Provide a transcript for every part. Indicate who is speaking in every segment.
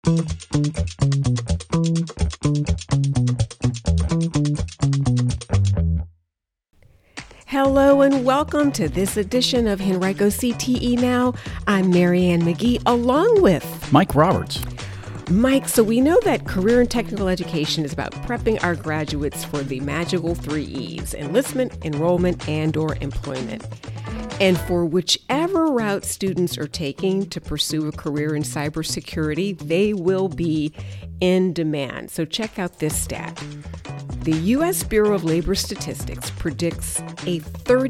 Speaker 1: Hello and welcome to this edition of Henrico CTE Now. I'm Marianne McGee along with
Speaker 2: Mike Roberts.
Speaker 1: Mike, so we know that career and technical education is about prepping our graduates for the magical 3 E's: enlistment, enrollment, and/or employment. And for whichever route students are taking to pursue a career in cybersecurity, they will be in demand. So check out this stat. The U.S. Bureau of Labor Statistics predicts a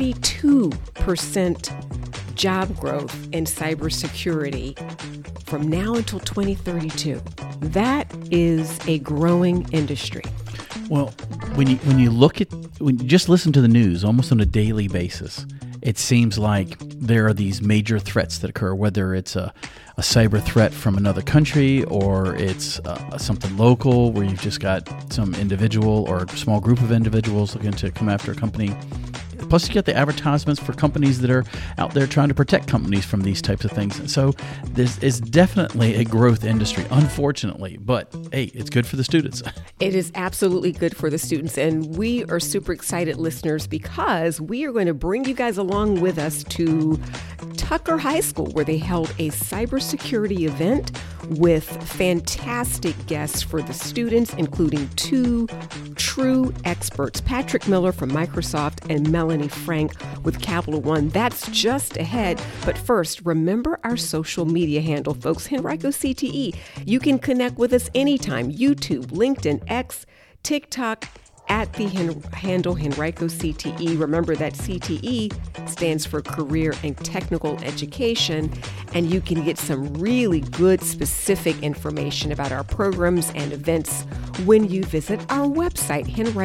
Speaker 1: 32% job growth in cybersecurity from now until 2032. That is a growing industry.
Speaker 2: Well, when you just listen to the news almost on a daily basis, it seems like there are these major threats that occur, whether it's a cyber threat from another country or it's something local where you've just got some individual or a small group of individuals looking to come after a company. Plus, you get the advertisements for companies that are out there trying to protect companies from these types of things. And so this is definitely a growth industry, unfortunately. But, hey, it's good for the students.
Speaker 1: It is absolutely good for the students. And we are super excited, listeners, because we are going to bring you guys along with us to Tucker High School, where they held a cybersecurity event with fantastic guests for the students, including 2 true experts, Patrick Miller from Microsoft and Melanie Frank with Capital One. That's just ahead. But first, remember our social media handle, folks, Henrico CTE. You can connect with us anytime, YouTube, LinkedIn, X, TikTok, at the handle Henrico CTE. Remember that CTE stands for Career and Technical Education, and you can get some really good specific information about our programs and events when you visit our website,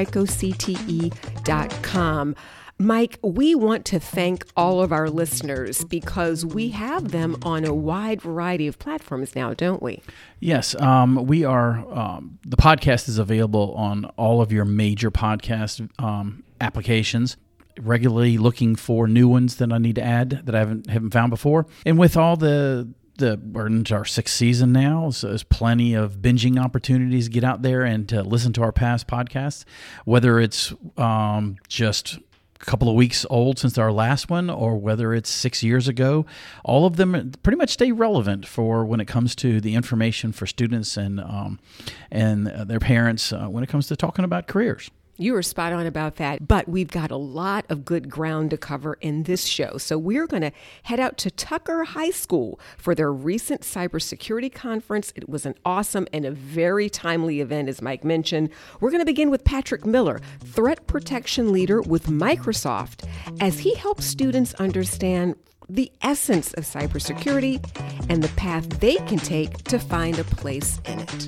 Speaker 1: henricocte.com. Mike, we want to thank all of our listeners because we have them on a wide variety of platforms now, don't we?
Speaker 2: Yes, we are. The podcast is available on all of your major podcast applications. Regularly looking for new ones that I need to add that I haven't found before. And with all we're into our 6th season now, so there's plenty of binging opportunities to get out there and to listen to our past podcasts, whether it's just a couple of weeks old since our last one, or whether it's 6 years ago. All of them pretty much stay relevant for when it comes to the information for students and their parents when it comes to talking about careers.
Speaker 1: You were spot on about that, but we've got a lot of good ground to cover in this show. So we're going to head out to Tucker High School for their recent cybersecurity conference. It was an awesome and a very timely event, as Mike mentioned. We're going to begin with Patrick Miller, threat protection leader with Microsoft, as he helps students understand the essence of cybersecurity and the path they can take to find a place in it.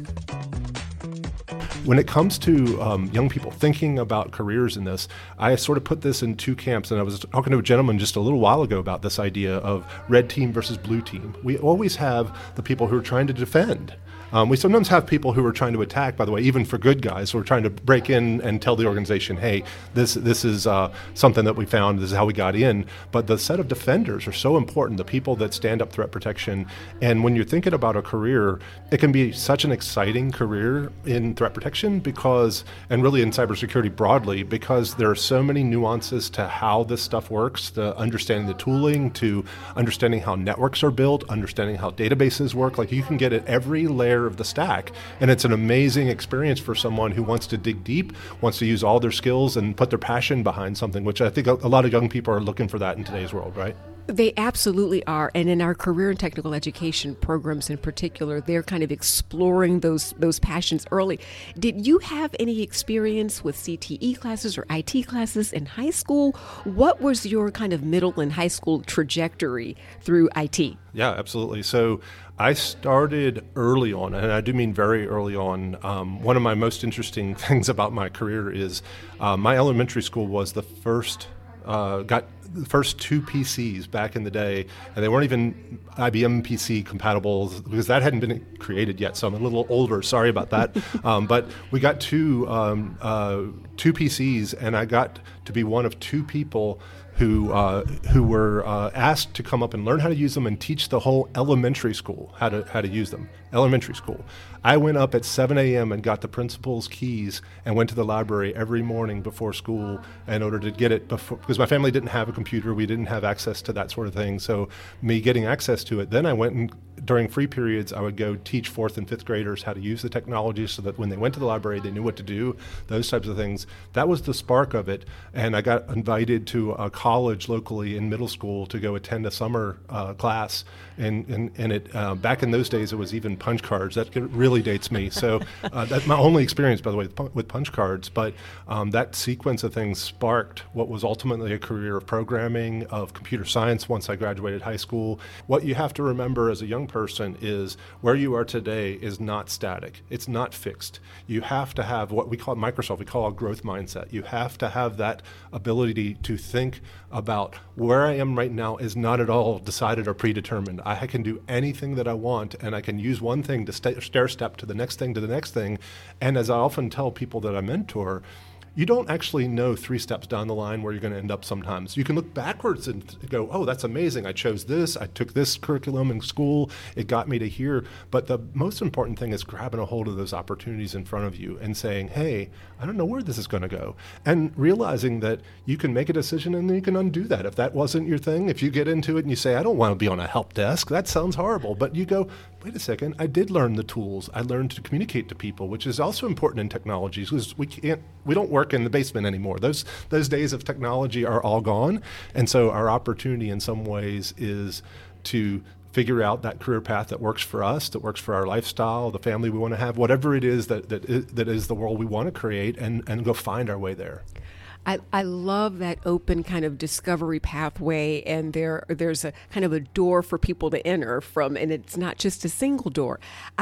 Speaker 3: When it comes to young people thinking about careers in this, I sort of put this in 2 camps, and I was talking to a gentleman just a little while ago about this idea of red team versus blue team. We always have the people who are trying to defend. We sometimes have people who are trying to attack, by the way, even for good guys who are trying to break in and tell the organization, hey, this is something that we found, this is how we got in. But the set of defenders are so important, the people that stand up threat protection. And when you're thinking about a career, it can be such an exciting career in threat protection and really in cybersecurity broadly, because there are so many nuances to how this stuff works, to understanding the tooling, to understanding how networks are built, understanding how databases work. Like, you can get at every layer of the stack, and it's an amazing experience for someone who wants to dig deep, wants to use all their skills and put their passion behind something, which I think a lot of young people are looking for that in today's world, right?
Speaker 1: They absolutely are. And in our career and technical education programs in particular, they're kind of exploring those passions early. Did you have any experience with CTE classes or IT classes in high school? What was your kind of middle and high school trajectory through IT?
Speaker 3: Yeah, absolutely. So I started early on, and I do mean very early on. One of my most interesting things about my career is my elementary school was the first the first 2 PCs back in the day, and they weren't even IBM PC compatible because that hadn't been created yet. So I'm a little older. Sorry about that. But we got two PCs, and I got to be one of 2 people who were asked to come up and learn how to use them and teach the whole elementary school how to use them. Elementary school. I went up at 7 a.m. and got the principal's keys and went to the library every morning before school in order to get it before, because my family didn't have a computer. We didn't have access to that sort of thing. So me getting access to it, then I went and during free periods, I would go teach 4th and 5th graders how to use the technology so that when they went to the library, they knew what to do, those types of things. That was the spark of it. And I got invited to a college locally in middle school to go attend a summer class. And it back in those days, it was even punch cards. That really dates me. So that's my only experience, by the way, with punch cards. But that sequence of things sparked what was ultimately a career of programming, of computer science once I graduated high school. What you have to remember as a young person is where you are today is not static. It's not fixed. You have to have what we call at Microsoft, we call a growth mindset. You have to have that ability to think about where I am right now is not at all decided or predetermined. I can do anything that I want, and I can use one thing to stair step to the next thing, to the next thing. And as I often tell people that I mentor, you don't actually know 3 steps down the line where you're going to end up sometimes. You can look backwards and go, oh, that's amazing. I chose this. I took this curriculum in school. It got me to here. But the most important thing is grabbing a hold of those opportunities in front of you and saying, hey, I don't know where this is going to go. And realizing that you can make a decision and then you can undo that. If that wasn't your thing, if you get into it and you say, I don't want to be on a help desk, that sounds horrible. But you go, wait a second, I did learn the tools. I learned to communicate to people, which is also important in technologies because we don't work in the basement anymore. Those days of technology are all gone. And so our opportunity in some ways is to figure out that career path that works for us, that works for our lifestyle, the family we want to have, whatever it is that is the world we want to create, and go find our way there.
Speaker 1: I love that open kind of discovery pathway, and there's a kind of a door for people to enter from, and it's not just a single door.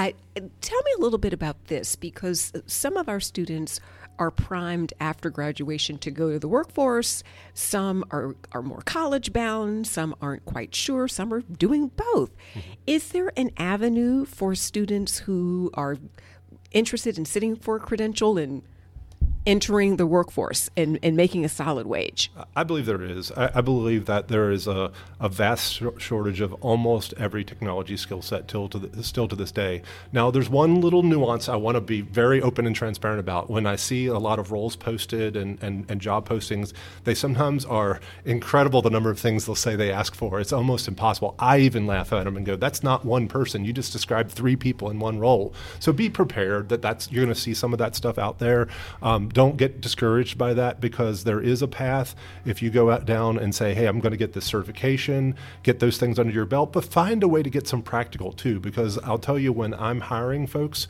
Speaker 1: Tell me a little bit about this, because some of our students are primed after graduation to go to the workforce. Some are more college bound, some aren't quite sure, some are doing both. Mm-hmm. Is there an avenue for students who are interested in sitting for a credential and entering the workforce and making a solid wage?
Speaker 3: I believe there is. I believe that there is a vast shortage of almost every technology skill set still to this day. Now, there's one little nuance I want to be very open and transparent about. When I see a lot of roles posted and job postings, they sometimes are incredible, the number of things they'll say they ask for. It's almost impossible. I even laugh at them and go, that's not one person. You just described 3 people in one role. So be prepared that you're going to see some of that stuff out there. Don't get discouraged by that, because there is a path. If you go out down and say, hey, I'm going to get this certification, get those things under your belt, but find a way to get some practical too, because I'll tell you, when I'm hiring folks,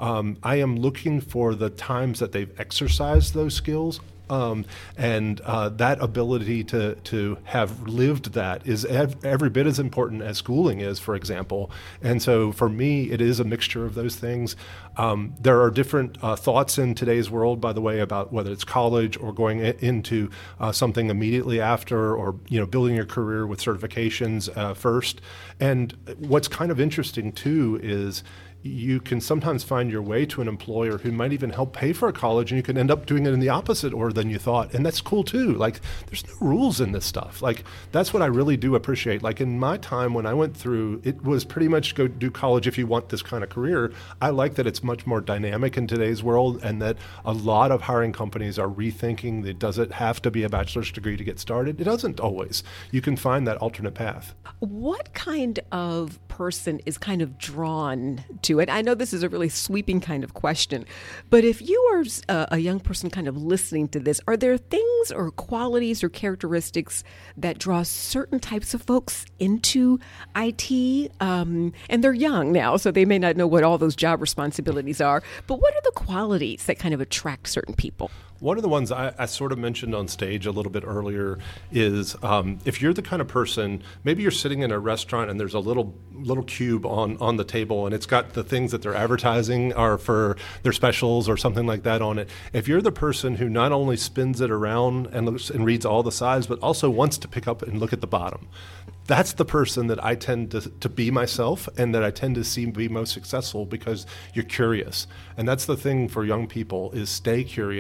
Speaker 3: I am looking for the times that they've exercised those skills. And that ability to have lived that is every bit as important as schooling is, for example. And so for me, it is a mixture of those things. There are different thoughts in today's world, by the way, about whether it's college or going into something immediately after, or building your career with certifications first. And what's kind of interesting too is you can sometimes find your way to an employer who might even help pay for a college, and you can end up doing it in the opposite order than you thought. And that's cool too. Like, there's no rules in this stuff. Like, that's what I really do appreciate. Like, in my time when I went through, it was pretty much go do college if you want this kind of career. I like that it's much more dynamic in today's world, and that a lot of hiring companies are rethinking that. Does it have to be a bachelor's degree to get started? It doesn't always. You can find that alternate path.
Speaker 1: What kind of person is kind of drawn to it? I know this is a really sweeping kind of question, but if you are a young person kind of listening to this, are there things or qualities or characteristics that draw certain types of folks into IT? And they're young now, so they may not know what all those job responsibilities are, but what are the qualities that kind of attract certain people?
Speaker 3: One of the ones I sort of mentioned on stage a little bit earlier is if you're the kind of person, maybe you're sitting in a restaurant and there's a little cube on the table, and it's got the things that they're advertising are for their specials or something like that on it. If you're the person who not only spins it around and looks and reads all the sides, but also wants to pick up and look at the bottom, that's the person that I tend to be myself, and that I tend to see be most successful, because you're curious. And that's the thing for young people, is stay curious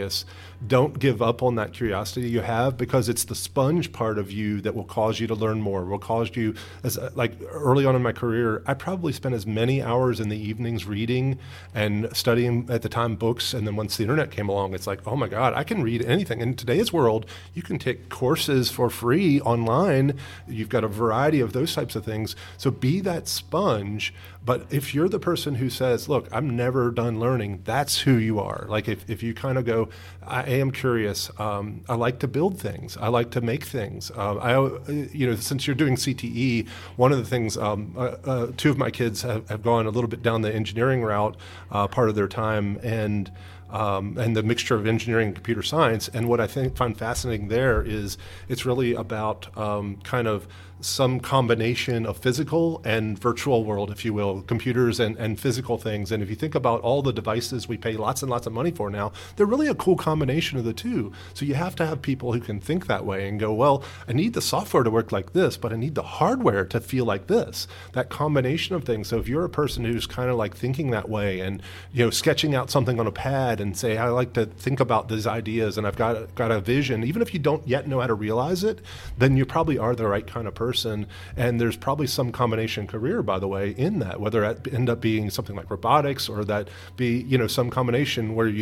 Speaker 3: don't give up on that curiosity you have, because it's the sponge part of you that will cause you to learn more, will cause you, as like early on in my career, I probably spent as many hours in the evenings reading and studying, at the time, books. And then once the internet came along, it's like, oh my God, I can read anything. In today's world, you can take courses for free online. You've got a variety of those types of things. So be that sponge. But if you're the person who says, look, I'm never done learning, that's who you are. Like if you kind of go, I am curious, I like to build things, I like to make things. Since you're doing CTE, one of the things, two of my kids have gone a little bit down the engineering route part of their time, and the mixture of engineering and computer science. And what I find fascinating there is it's really about kind of some combination of physical and virtual world, if you will, computers and physical things. And if you think about all the devices we pay lots and lots of money for now, they're really a cool combination of the two. So you have to have people who can think that way and go, well, I need the software to work like this, but I need the hardware to feel like this. That combination of things. So if you're a person who's kind of like thinking that way and, sketching out something on a pad and say, I like to think about these ideas and I've got a vision, even if you don't yet know how to realize it, then you probably are the right kind of person. And there's probably some combination career, by the way, in that, whether it end up being something like robotics or that be, some combination where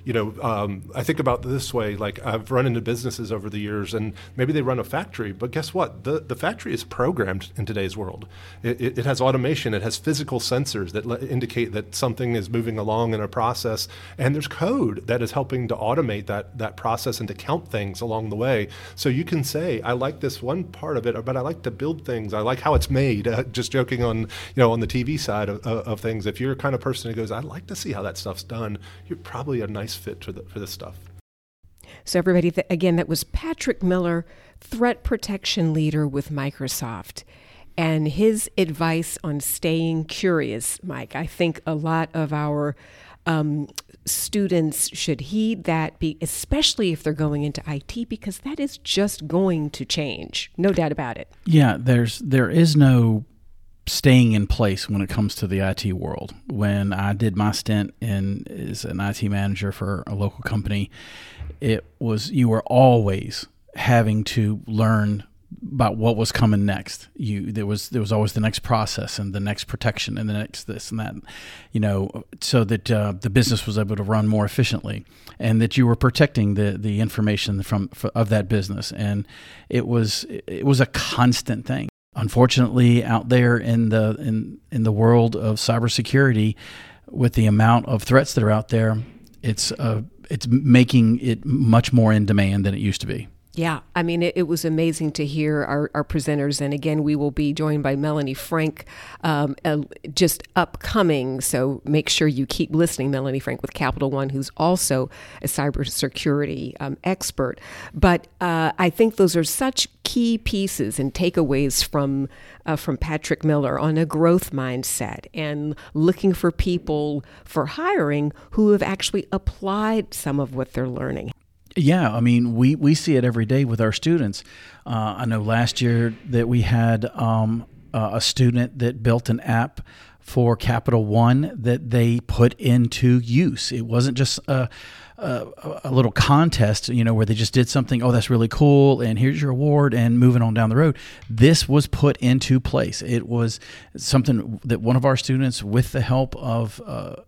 Speaker 3: I think about it this way, like I've run into businesses over the years and maybe they run a factory, but guess what? The factory is programmed in today's world. It has automation, it has physical sensors that indicate that something is moving along in a process, and there's code that is helping to automate that process and to count things along the way. So you can say, I like this one part of it, but I like to build things. I like how it's made. Just joking on the TV side of things. If you're a kind of person who goes, I'd like to see how that stuff's done, you're probably a nice fit for this stuff.
Speaker 1: So everybody, again, that was Patrick Miller, threat protection leader with Microsoft. And his advice on staying curious, Mike, I think a lot of our students should heed that, especially if they're going into IT, because that is just going to change. No doubt about it.
Speaker 2: Yeah, there is no staying in place when it comes to the IT world. When I did my stint as an IT manager for a local company, you were always having to learn about what was coming next. There was always the next process and the next protection and the next this and that, so that the business was able to run more efficiently, and that you were protecting the information of that business. And it was a constant thing. Unfortunately, out there in the world of cybersecurity, with the amount of threats that are out there, it's making it much more in demand than it used to be.
Speaker 1: Yeah, I mean, it was amazing to hear our presenters. And again, we will be joined by Melanie Frank just upcoming. So make sure you keep listening. Melanie Frank with Capital One, who's also a cybersecurity expert. But I think those are such key pieces and takeaways from Patrick Miller on a growth mindset and looking for people for hiring who have actually applied some of what they're learning.
Speaker 2: Yeah, I mean, we see it every day with our students. I know last year that we had a student that built an app for Capital One that they put into use. It wasn't just a little contest, where they just did something, oh, that's really cool, and here's your award, and moving on down the road. This was put into place. It was something that one of our students, with the help of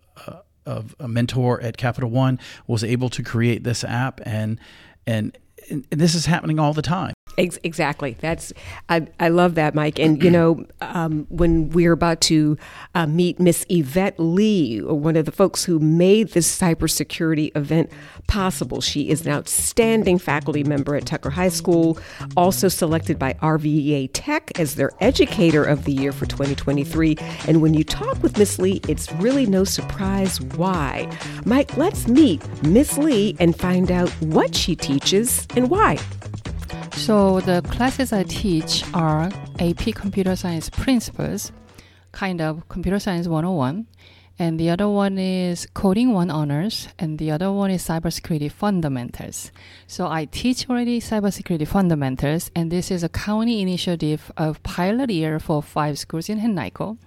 Speaker 2: a mentor at Capital One, was able to create this app, and this is happening all the time.
Speaker 1: Exactly. I love that, Mike. And, when we're about to meet Miss Yvette Lee, one of the folks who made this cybersecurity event possible. She is an outstanding faculty member at Tucker High School, also selected by RVA Tech as their Educator of the Year for 2023. And when you talk with Miss Lee, it's really no surprise why. Mike, let's meet Miss Lee and find out what she teaches and why.
Speaker 4: So the classes I teach are AP Computer Science Principles, kind of Computer Science 101, and the other one is Coding 1 Honors, and the other one is Cybersecurity Fundamentals. So I teach already Cybersecurity Fundamentals, and this is a county initiative of pilot year for 5 schools in Henrico.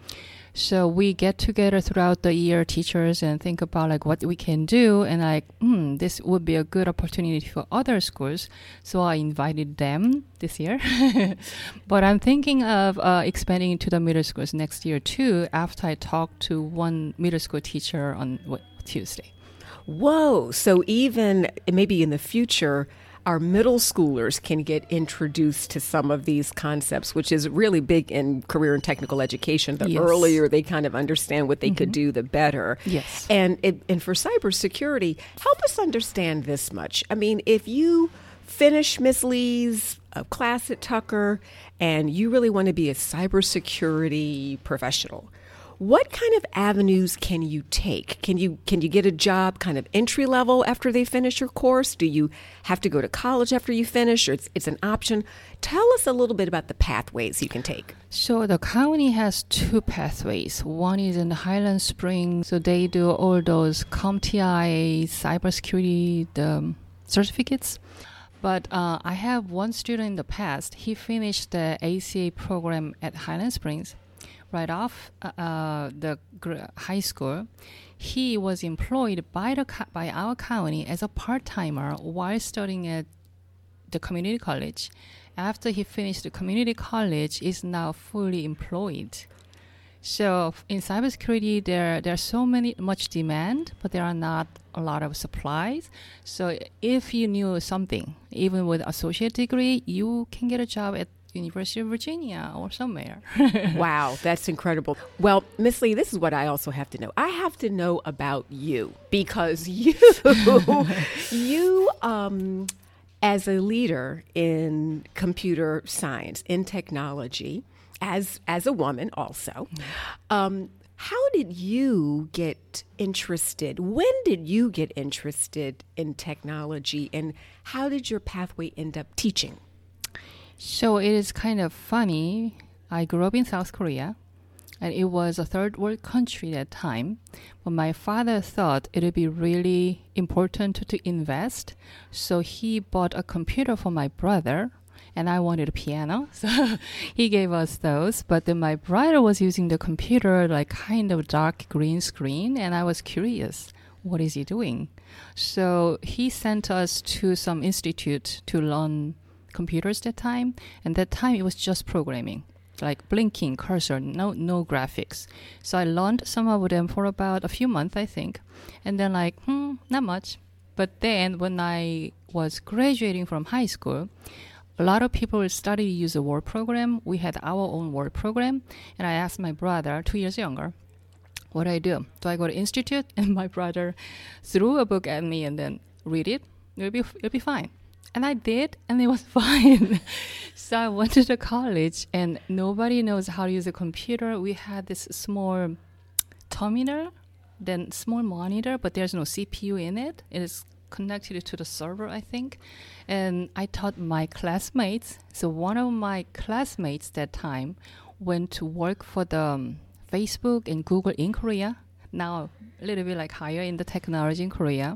Speaker 4: So we get together throughout the year, teachers, and think about like what we can do. And like, this would be a good opportunity for other schools. So I invited them this year. But I'm thinking of expanding into the middle schools next year too, after I talk to one middle school teacher on Tuesday.
Speaker 1: Whoa. So even maybe in the future, our middle schoolers can get introduced to some of these concepts, which is really big in career and technical education. The earlier they kind of understand what they could do, the better.
Speaker 4: Yes.
Speaker 1: And for cybersecurity, help us understand this much. I mean, if you finish Miss Lee's class at Tucker and you really want to be a cybersecurity professional, what kind of avenues can you take? Can you get a job kind of entry level after they finish your course? Do you have to go to college after you finish, or it's an option? Tell us a little bit about the pathways you can take.
Speaker 4: So the county has two pathways. One is in Highland Springs. So they do all those CompTIA cybersecurity certificates. But I have one student in the past. He finished the ACA program at Highland Springs. Right off the high school, he was employed by our county as a part-timer while studying at the community college. After he finished the community college, is now fully employed. So in cybersecurity, there's so much demand, but there are not a lot of supplies. So if you knew something, even with associate degree, you can get a job at University of Virginia or somewhere.
Speaker 1: Wow, that's incredible. Well, Miss Lee, this is what I also have to know. I have to know about you because you as a leader in computer science, in technology, as a woman also, how did you get interested? When did you get interested in technology, and how did your pathway end up teaching?
Speaker 4: So it is kind of funny. I grew up in South Korea, and it was a third world country at that time. But my father thought it would be really important to invest. So he bought a computer for my brother, and I wanted a piano. So he gave us those. But then my brother was using the computer, like kind of dark green screen, and I was curious. What is he doing? So he sent us to some institute to learn computers that time, and that time it was just programming, like blinking cursor, no graphics. So I learned some of them for about a few months, I think, and then like not much. But then when I was graduating from high school, a lot of people started to use a Word program. We had our own Word program, and I asked my brother, 2 years younger, what do I do? Do I go to institute? And my brother threw a book at me and then read it. It'll be fine. And I did, and it was fine. So I went to the college, and nobody knows how to use a computer. We had this small terminal, then small monitor, but there's no CPU in it. It is connected to the server, I think. And I taught my classmates. So one of my classmates that time went to work for the Facebook and Google in Korea. Now a little bit like higher in the technology in Korea.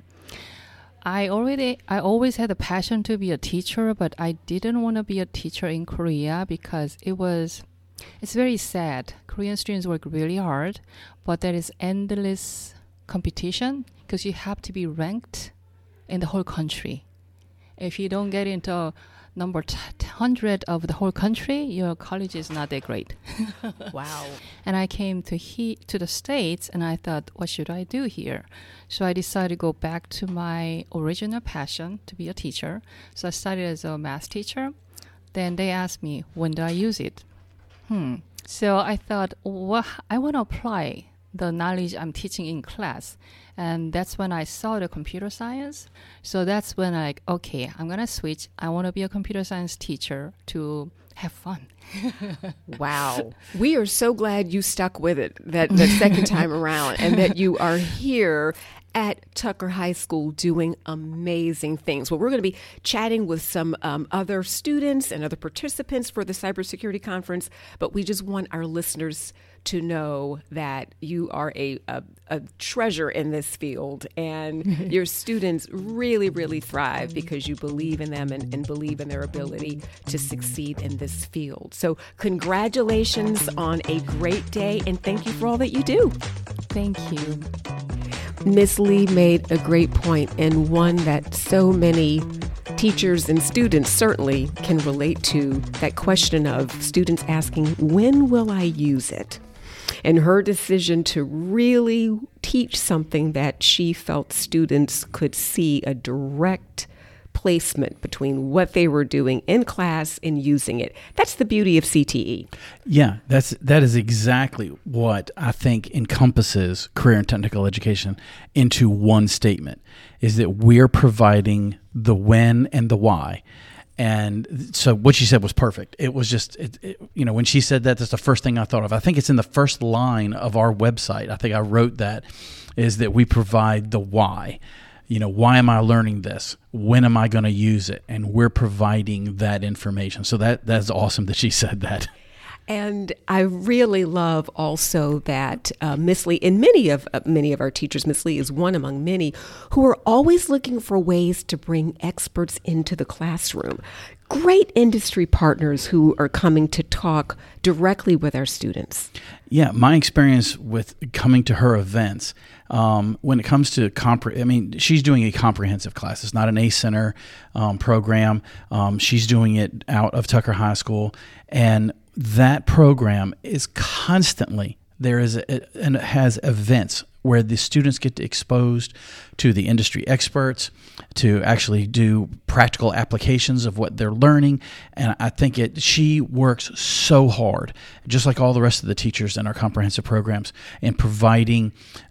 Speaker 4: I always had a passion to be a teacher, but I didn't want to be a teacher in Korea because it's very sad. Korean students work really hard, but there is endless competition because you have to be ranked in the whole country. If you don't get into number 100 of the whole country, your college is not that great.
Speaker 1: Wow.
Speaker 4: And I came to the States, and I thought, what should I do here? So I decided to go back to my original passion to be a teacher. So I started as a math teacher. Then they asked me, when do I use it? So I thought, well, I want to apply the knowledge I'm teaching in class. And that's when I saw the computer science. So that's when okay, I'm going to switch. I want to be a computer science teacher to have fun.
Speaker 1: Wow. We are so glad you stuck with it that second time around, and that you are here at Tucker High School doing amazing things. Well, we're going to be chatting with some other students and other participants for the Cybersecurity Conference, but we just want our listeners to know that you are a treasure in this field, and your students really, really thrive because you believe in them and believe in their ability to succeed in this field. So congratulations on a great day, and thank you for all that you do.
Speaker 4: Thank you.
Speaker 1: Ms. Lee made a great point, and one that so many teachers and students certainly can relate to, that question of students asking, when will I use it? And her decision to really teach something that she felt students could see a direct placement between what they were doing in class and using it. That's the beauty of CTE.
Speaker 2: Yeah, that is exactly what I think encompasses career and technical education into one statement, is that we're providing the when and the why. And so what she said was perfect. It was just, when she said that, that's the first thing I thought of. I think it's in the first line of our website. I think I wrote that, is that we provide the why. Why am I learning this? When am I going to use it? And we're providing that information. So that's awesome that she said that.
Speaker 1: And I really love also that Miss Lee, and many of our teachers, Miss Lee is one among many, who are always looking for ways to bring experts into the classroom. Great industry partners who are coming to talk directly with our students.
Speaker 2: Yeah, my experience with coming to her events, when it comes to she's doing a comprehensive class. It's not an ACE Center program. She's doing it out of Tucker High School, and that program is constantly and it has events where the students get exposed to the industry experts, to actually do practical applications of what they're learning. And I think she works so hard, just like all the rest of the teachers in our comprehensive programs, in providing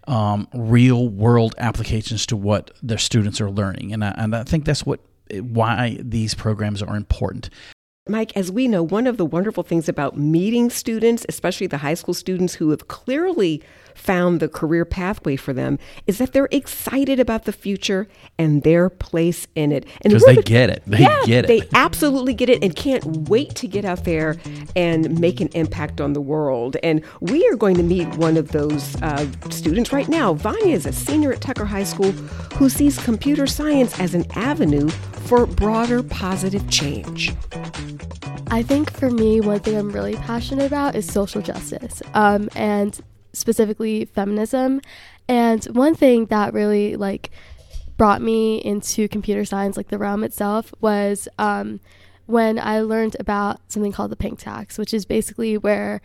Speaker 2: real world applications to what their students are learning. And I think that's why these programs are important.
Speaker 1: Mike, as we know, one of the wonderful things about meeting students, especially the high school students who have clearly found the career pathway for them, is that they're excited about the future and their place in it.
Speaker 2: Because they get it. They get it.
Speaker 1: They absolutely get it and can't wait to get out there and make an impact on the world. And we are going to meet one of those students right now. Vanya is a senior at Tucker High School who sees computer science as an avenue for broader positive change.
Speaker 5: I think for me, one thing I'm really passionate about is social justice, and specifically feminism. And one thing that really brought me into computer science, the realm itself, was when I learned about something called the pink tax, which is basically where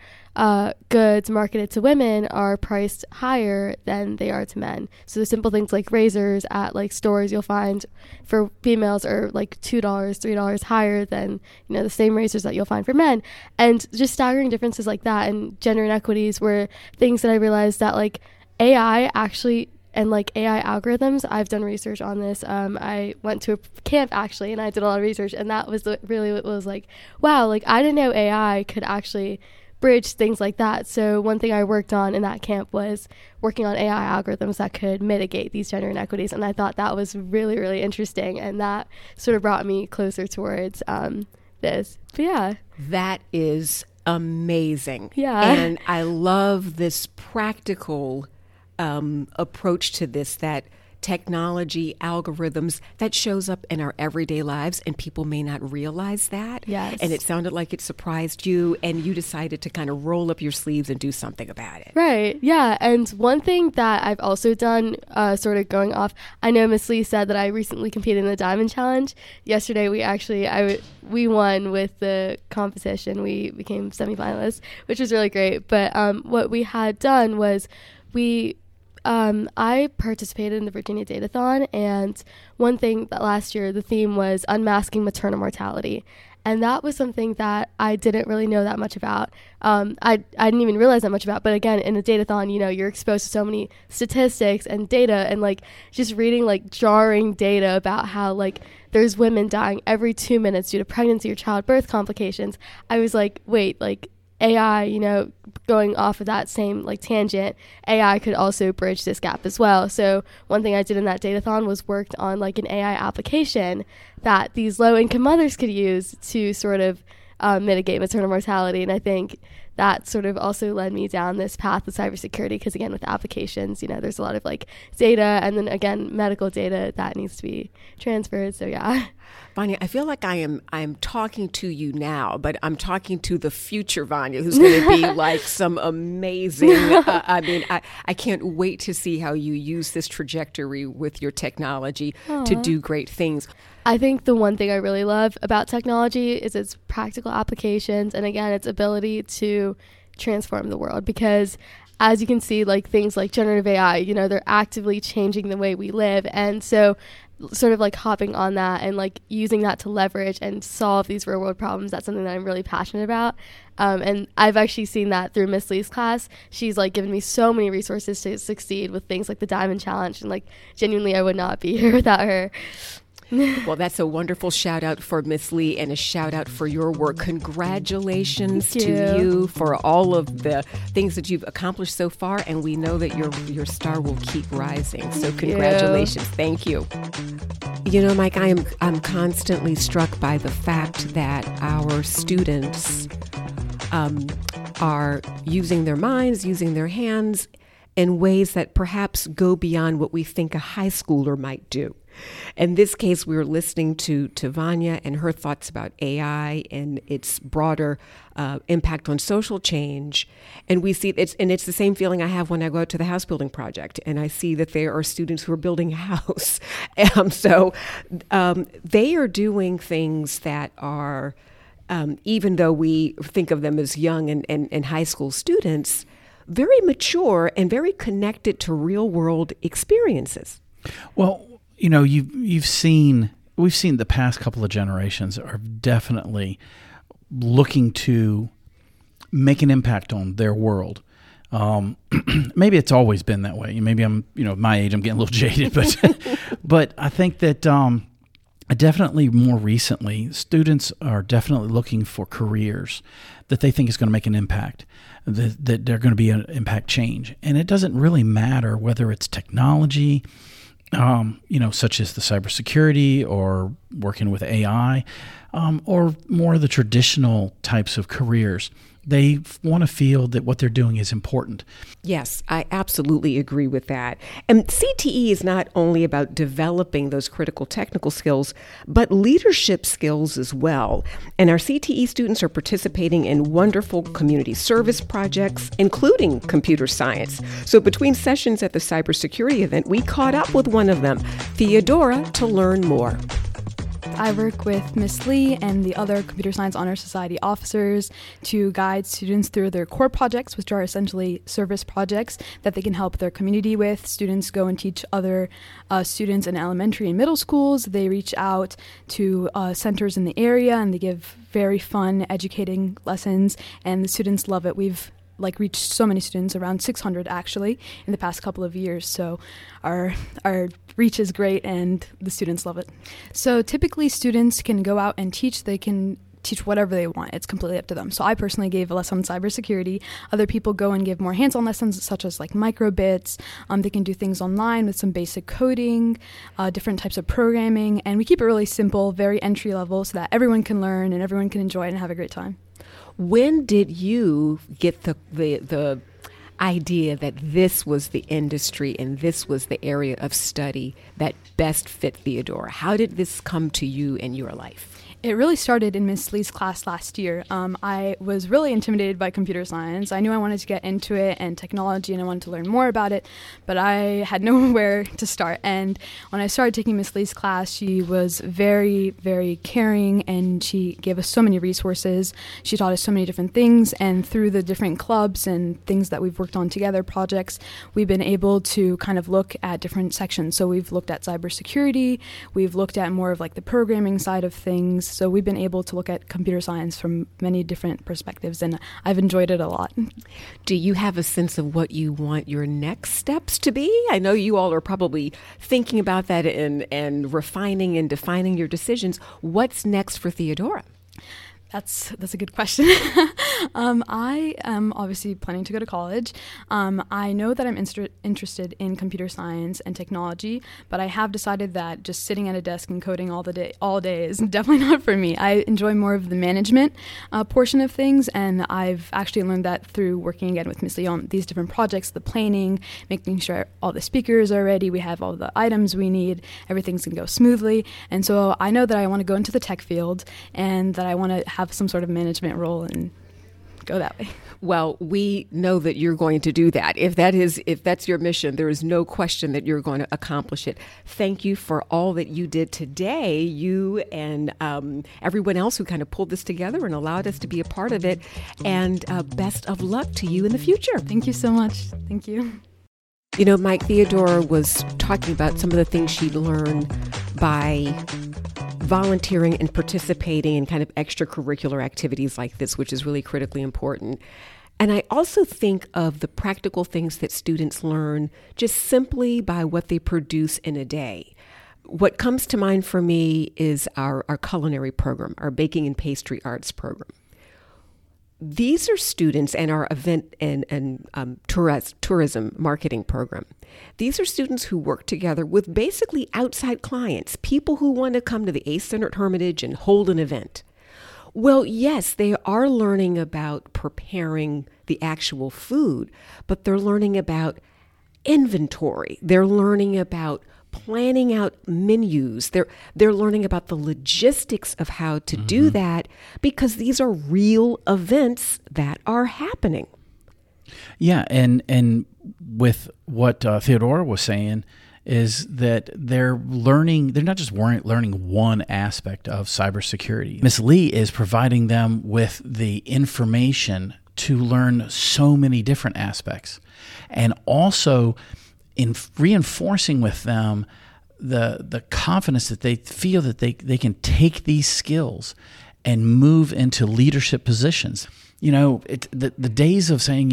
Speaker 5: goods marketed to women are priced higher than they are to men. So the simple things like razors at stores you'll find for females are $2, $3 higher than the same razors that you'll find for men. And just staggering differences like that, and gender inequities were things that I realized that AI actually, and AI algorithms, I've done research on this. I went to a camp actually, and I did a lot of research, and that was really what was wow, I didn't know AI could actually bridge things like that. So one thing I worked on in that camp was working on AI algorithms that could mitigate these gender inequities, and I thought that was really, really interesting, and that sort of brought me closer towards this. But yeah.
Speaker 1: That is amazing.
Speaker 5: Yeah.
Speaker 1: And I love this practical approach to this, that technology, algorithms, that shows up in our everyday lives, and people may not realize that.
Speaker 5: Yes.
Speaker 1: And it sounded like it surprised you, and you decided to kind of roll up your sleeves and do something about it.
Speaker 5: Right. Yeah. And one thing that I've also done, sort of going off, I know Miss Lee said that I recently competed in the Diamond Challenge. Yesterday, we won with the competition. We became semifinalists, which was really great. But what we had done was I participated in the Virginia Datathon, and one thing that last year, the theme was unmasking maternal mortality. And that was something that I didn't really know that much about. I didn't even realize that much about. But again, in a datathon, you're exposed to so many statistics and data, and just reading jarring data about how there's women dying every 2 minutes due to pregnancy or childbirth complications. I was wait, AI, going off of that same like tangent, AI could also bridge this gap as well. So one thing I did in that datathon was worked on like an AI application that these low-income mothers could use to sort of mitigate maternal mortality. And I think that sort of also led me down this path of cybersecurity, because again, with applications, there's a lot of like data, and then again, medical data that needs to be transferred. So yeah.
Speaker 1: Vanya, I feel like I'm talking to you now, but I'm talking to the future Vanya, who's going to be like some amazing. I can't wait to see how you use this trajectory with your technology to do great things.
Speaker 5: I think the one thing I really love about technology is its practical applications, and again, its ability to transform the world, because as you can see, like things like generative AI, they're actively changing the way we live. And so sort of like hopping on that and like using that to leverage and solve these real world problems, that's something that I'm really passionate about. And I've actually seen that through Miss Lee's class. She's like given me so many resources to succeed with things like the Diamond Challenge, and like genuinely I would not be here without her.
Speaker 1: Well, that's a wonderful shout out for Miss Lee, and a shout out for your work. Congratulations to you for all of the things that you've accomplished so far, and we know that your star will keep rising. So congratulations. Thank you. Mike, I'm constantly struck by the fact that our students are using their minds, using their hands in ways that perhaps go beyond what we think a high schooler might do. In this case, we were listening to Vanya and her thoughts about AI and its broader impact on social change. And we see it's the same feeling I have when I go out to the house building project and I see that there are students who are building a house. So they are doing things that are, even though we think of them as young and high school students, very mature and very connected to real world experiences.
Speaker 2: Well, we've seen the past couple of generations are definitely looking to make an impact on their world. Maybe it's always been that way. Maybe I'm, my age, I'm getting a little jaded, but I think that definitely more recently, students are definitely looking for careers that they think is going to make an impact, that they're going to be an impact change. And it doesn't really matter whether it's technology, such as the cybersecurity or working with AI, or more of the traditional types of careers. They want to feel that what they're doing is important.
Speaker 1: Yes, I absolutely agree with that. And CTE is not only about developing those critical technical skills, but leadership skills as well. And our CTE students are participating in wonderful community service projects, including computer science. So between sessions at the cybersecurity event, we caught up with one of them, Theodora, to learn more.
Speaker 6: I work with Miss Lee and the other Computer Science Honor Society officers to guide students through their core projects, which are essentially service projects that they can help their community with. Students go and teach other students in elementary and middle schools. They reach out to centers in the area, and they give very fun, educating lessons, and the students love it. We've reached so many students, around 600 actually, in the past couple of years. So our reach is great and the students love it. So typically students can go out and teach. They can teach whatever they want. It's completely up to them. So I personally gave a lesson on cybersecurity. Other people go and give more hands-on lessons, such as microbits. They can do things online with some basic coding, different types of programming, and we keep it really simple, very entry level, so that everyone can learn and everyone can enjoy it and have a great time.
Speaker 1: When did you get the idea that this was the industry and this was the area of study that best fit Theodora? How did this come to you in your life?
Speaker 6: It really started in Miss Lee's class last year. I was really intimidated by computer science. I knew I wanted to get into it and technology, and I wanted to learn more about it, but I had nowhere to start. And when I started taking Miss Lee's class, she was very, very caring, and she gave us so many resources. She taught us so many different things, and through the different clubs and things that we've worked on together, projects, we've been able to kind of look at different sections. So we've looked at cybersecurity, we've looked at more of the programming side of things. So we've been able to look at computer science from many different perspectives, and I've enjoyed it a lot.
Speaker 1: Do you have a sense of what you want your next steps to be? I know you all are probably thinking about that and refining and defining your decisions. What's next for Theodora?
Speaker 6: That's a good question. I am obviously planning to go to college. I know that I'm interested in computer science and technology, but I have decided that just sitting at a desk and coding all day is definitely not for me. I enjoy more of the management portion of things, and I've actually learned that through working again with Ms. Lee on these different projects, the planning, making sure all the speakers are ready, we have all the items we need, everything's going to go smoothly. And so I know that I want to go into the tech field and that I want to have some sort of management role and go that way.
Speaker 1: Well, we know that you're going to do that. If that's your mission, there is no question that you're going to accomplish it. Thank you for all that you did today, you and everyone else who kind of pulled this together and allowed us to be a part of it. And best of luck to you in the future.
Speaker 6: Thank you so much. Thank you.
Speaker 1: You know, Mike, Theodora was talking about some of the things she'd learned by volunteering and participating in kind of extracurricular activities like this, which is really critically important. And I also think of the practical things that students learn just simply by what they produce in a day. What comes to mind for me is our culinary program, our baking and pastry arts program. These are students, and our event and tourism marketing program. These are students who work together with basically outside clients, people who want to come to the Ace Center at Hermitage and hold an event. Well, yes, they are learning about preparing the actual food, but they're learning about inventory. They're learning about planning out menus. They're learning about the logistics of how to do that, because these are real events that are happening.
Speaker 2: Yeah, and with what Theodora was saying is that they're not just learning one aspect of cybersecurity. Ms. Lee is providing them with the information to learn so many different aspects, and also in reinforcing with them the confidence that they feel that they can take these skills and move into leadership positions. You know, the days of saying,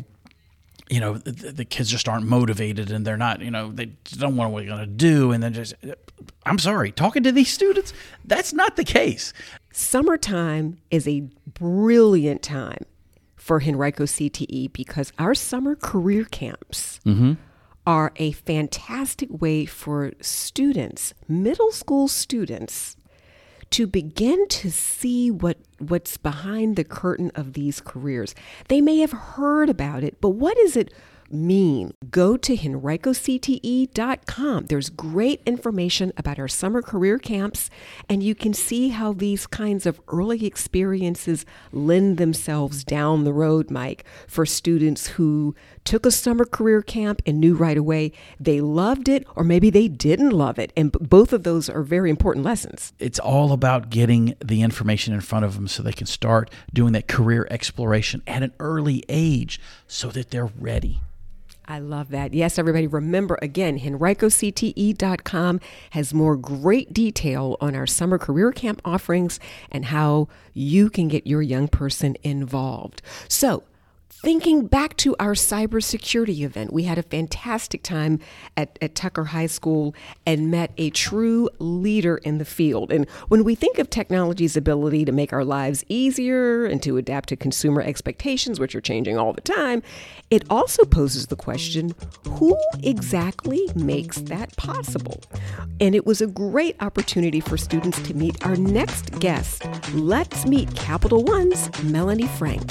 Speaker 2: the kids just aren't motivated and they're not, they don't know what they're going to do. And then I'm sorry, talking to these students, that's not the case.
Speaker 1: Summertime is a brilliant time for Henrico CTE because our summer career camps are a fantastic way for students, middle school students, to begin to see what's behind the curtain of these careers. They may have heard about it, but what does it mean? Go to henricocte.com. There's great information about our summer career camps, and you can see how these kinds of early experiences lend themselves down the road, Mike, for students who took a summer career camp and knew right away they loved it, or maybe they didn't love it. And both of those are very important lessons.
Speaker 2: It's all about getting the information in front of them so they can start doing that career exploration at an early age so that they're ready.
Speaker 1: I love that. Yes, everybody, remember, again, henricocte.com has more great detail on our summer career camp offerings and how you can get your young person involved. So, thinking back to our cybersecurity event, we had a fantastic time at Tucker High School and met a true leader in the field. And when we think of technology's ability to make our lives easier and to adapt to consumer expectations, which are changing all the time, it also poses the question, who exactly makes that possible? And it was a great opportunity for students to meet our next guest. Let's meet Capital One's Melanie Frank.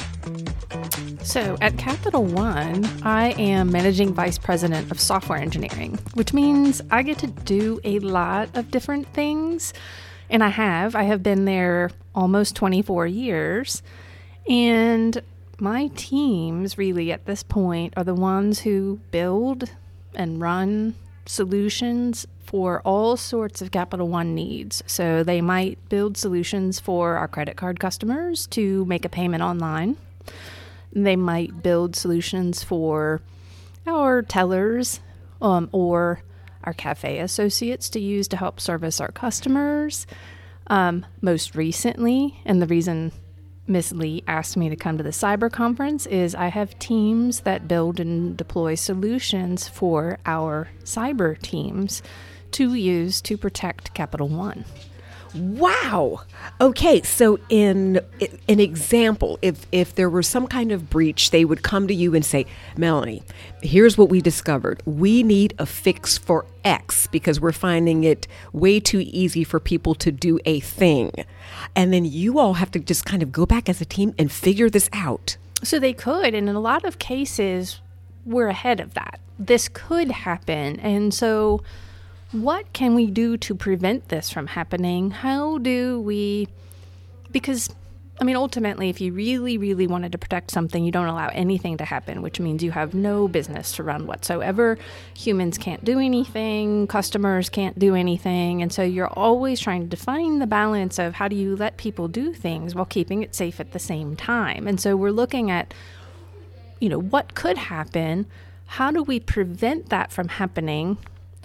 Speaker 7: So at Capital One, I am Managing Vice President of Software Engineering, which means I get to do a lot of different things. And I have been there almost 24 years. And my teams really at this point are the ones who build and run solutions for all sorts of Capital One needs. So they might build solutions for our credit card customers to make a payment online. They might build solutions for our tellers or our cafe associates to use to help service our customers. Most recently, and the reason Ms. Lee asked me to come to the cyber conference is I have teams that build and deploy solutions for our cyber teams to use to protect Capital One.
Speaker 1: Wow. Okay, so in an example, if there were some kind of breach, they would come to you and say, Melanie, here's what we discovered. We need a fix for X because we're finding it way too easy for people to do a thing. And then you all have to just kind of go back as a team and figure this out.
Speaker 7: So they could, and in a lot of cases, we're ahead of that. This could happen. And so what can we do to prevent this from happening? How do we, because, I mean, ultimately, if you really, really wanted to protect something, you don't allow anything to happen, which means you have no business to run whatsoever. Humans can't do anything, customers can't do anything. And so you're always trying to define the balance of how do you let people do things while keeping it safe at the same time. And so we're looking at, what could happen? How do we prevent that from happening?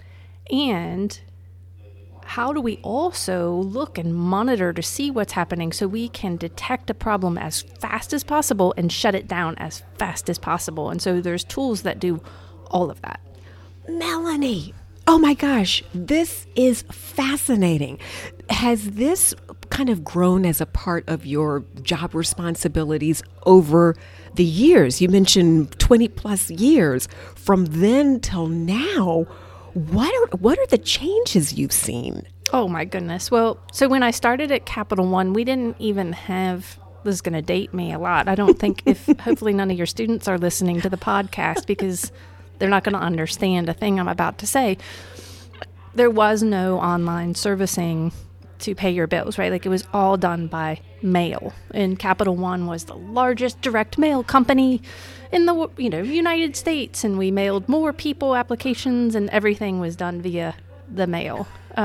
Speaker 7: And how do we also look and monitor to see what's happening so we can detect a problem as fast as possible and shut it down as fast as possible? And so there's tools that do all of that.
Speaker 1: Melanie, oh my gosh, this is fascinating. Has this kind of grown as a part of your job responsibilities over the years? You mentioned 20 plus years. From then till now, what are the changes you've seen?
Speaker 7: Oh my goodness. Well, so when I started at Capital One, we didn't even have, this is going to date me a lot. I don't think hopefully none of your students are listening to the podcast because they're not going to understand a thing I'm about to say. There was no online servicing to pay your bills, right? Like it was all done by mail. And Capital One was the largest direct mail company in the United States, and we mailed more people applications, and everything was done via the mail.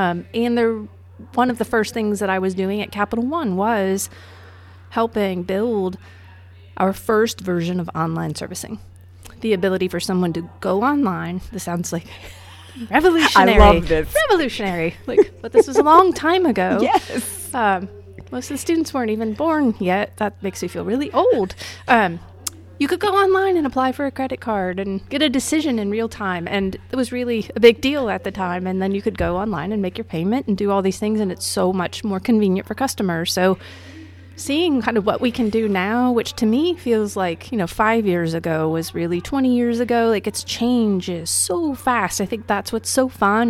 Speaker 7: One of the first things that I was doing at Capital One was helping build our first version of online servicing. The ability for someone to go online. This sounds like revolutionary.
Speaker 1: I love this.
Speaker 7: Revolutionary. But this was a long time ago.
Speaker 1: Yes.
Speaker 7: Most of the students weren't even born yet. That makes me feel really old. You could go online and apply for a credit card and get a decision in real time. And it was really a big deal at the time. And then you could go online and make your payment and do all these things. And it's so much more convenient for customers. So seeing kind of what we can do now, which to me feels like, 5 years ago was really 20 years ago. Like it's changes so fast. I think that's what's so fun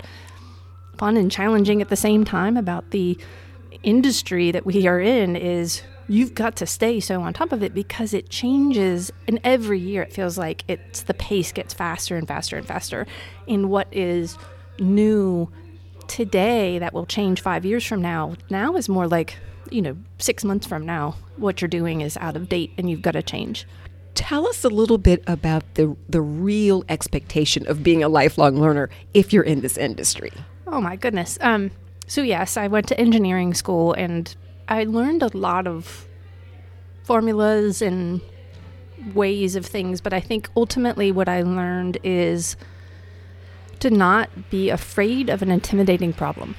Speaker 7: and challenging at the same time about the industry that we are in is you've got to stay so on top of it because it changes, and every year it feels like the pace gets faster and faster and faster. And what is new today that will change 5 years from now is more like 6 months from now, what you're doing is out of date and you've got to change.
Speaker 1: Tell us a little bit about the real expectation of being a lifelong learner if you're in this industry.
Speaker 7: Oh my goodness. So yes, I went to engineering school and I learned a lot of formulas and ways of things, but I think ultimately what I learned is to not be afraid of an intimidating problem.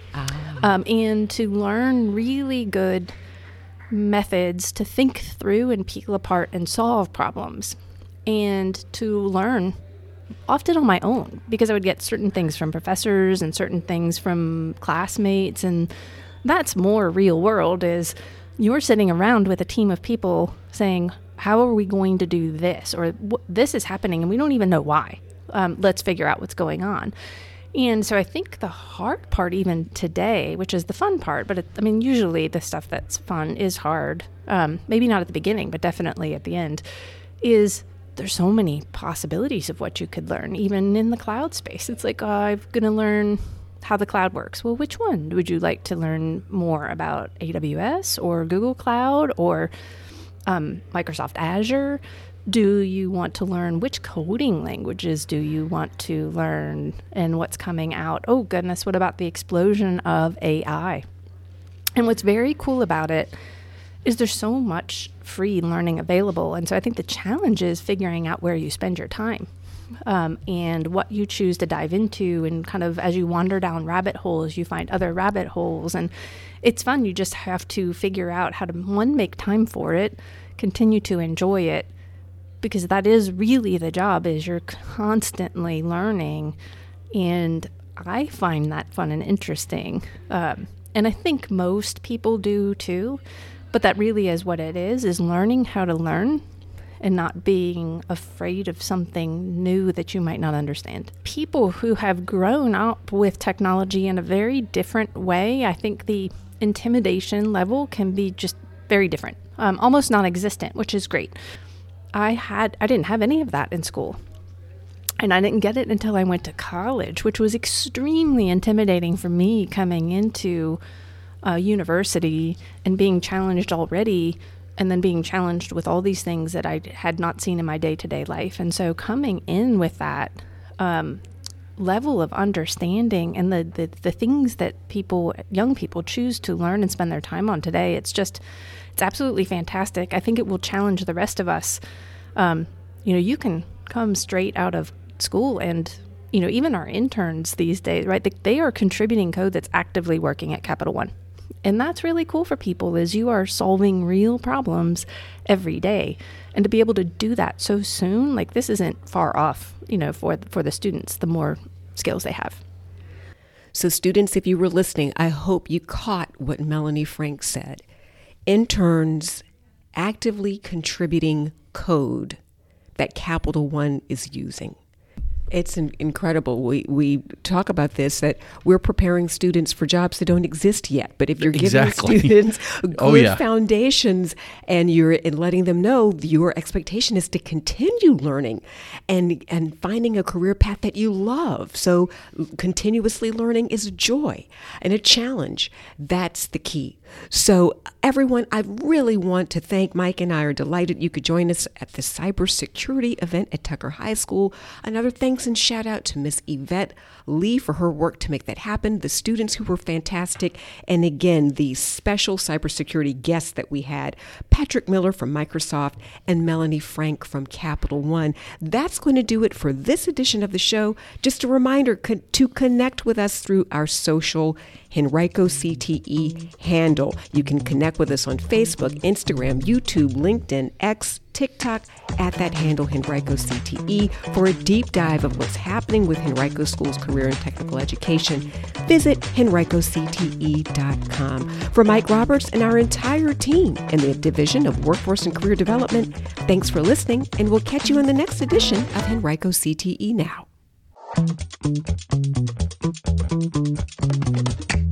Speaker 7: And to learn really good methods to think through and peel apart and solve problems, and to learn often on my own because I would get certain things from professors and certain things from classmates, and that's more real world is you're sitting around with a team of people saying, how are we going to do this? Or this is happening and we don't even know why. Let's figure out what's going on. And so I think the hard part even today, which is the fun part, but usually the stuff that's fun is hard, maybe not at the beginning, but definitely at the end, is there's so many possibilities of what you could learn, even in the cloud space. It's like, I'm going to learn how the cloud works. Well, which one? Would you like to learn more about AWS or Google Cloud or Microsoft Azure? Do you want to learn which coding languages do you want to learn and what's coming out? Oh, goodness, what about the explosion of AI? And what's very cool about it is there's so much free learning available. And so I think the challenge is figuring out where you spend your time and what you choose to dive into. And kind of as you wander down rabbit holes, you find other rabbit holes. And it's fun. You just have to figure out how to, one, make time for it, continue to enjoy it, because that is really the job, is you're constantly learning. And I find that fun and interesting. And I think most people do too, but that really is what it is learning how to learn and not being afraid of something new that you might not understand. People who have grown up with technology in a very different way, I think the intimidation level can be just very different, almost non-existent, which is great. I didn't have any of that in school. And I didn't get it until I went to college, which was extremely intimidating for me coming into university and being challenged already, and then being challenged with all these things that I had not seen in my day-to-day life. And so coming in with that level of understanding and the things that young people choose to learn and spend their time on today, it's absolutely fantastic. I think it will challenge the rest of us. You can come straight out of school and, even our interns these days, right? They are contributing code that's actively working at Capital One. And that's really cool for people, is you are solving real problems every day. And to be able to do that so soon, like this isn't far off, for the students, the more skills they have.
Speaker 1: So students, if you were listening, I hope you caught what Melanie Frank said. Interns actively contributing code that Capital One is using. It's incredible. We talk about this, that we're preparing students for jobs that don't exist yet. But if you're giving students good foundations and you're letting them know your expectation is to continue learning and finding a career path that you love. So continuously learning is a joy and a challenge. That's the key. So everyone, I really want to thank Mike, and I are delighted you could join us at the cybersecurity event at Tucker High School. Another thanks and shout out to Miss Yvette Lee for her work to make that happen, the students who were fantastic, and again, the special cybersecurity guests that we had, Patrick Miller from Microsoft and Melanie Frank from Capital One. That's going to do it for this edition of the show. Just a reminder to connect with us through our social Henrico CTE handle. You can connect with us on Facebook, Instagram, YouTube, LinkedIn, X, TikTok at that handle, Henrico CTE. For a deep dive of what's happening with Henrico School's career and technical education, visit henricocte.com. For Mike Roberts and our entire team in the Division of Workforce and Career Development, thanks for listening, and we'll catch you in the next edition of Henrico CTE Now.